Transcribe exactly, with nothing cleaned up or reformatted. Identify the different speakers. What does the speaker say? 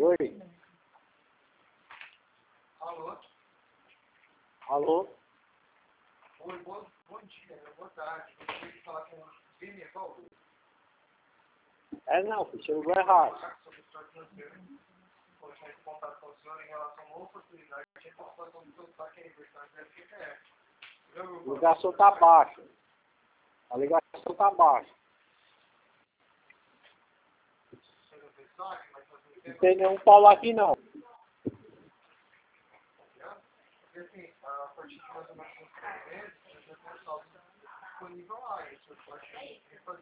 Speaker 1: Oi.
Speaker 2: Alô?
Speaker 1: Alô?
Speaker 2: Oi, bom, bom dia, boa tarde. Gostaria de falar com o Beneval.
Speaker 1: É não, filho, chegou errado.
Speaker 2: Sobre o setor financeiro. Poxa, esse contato com o senhor em relação a uma oportunidade de participação do seu saque em universidade da F P F.
Speaker 1: A ligação tá baixa. A ligação tá baixa. Não tem nenhum Paulo aqui não.
Speaker 2: Porque assim, a partir de mais ou menos uns três meses, já tem um saldo disponível lá. E o senhor pode refazer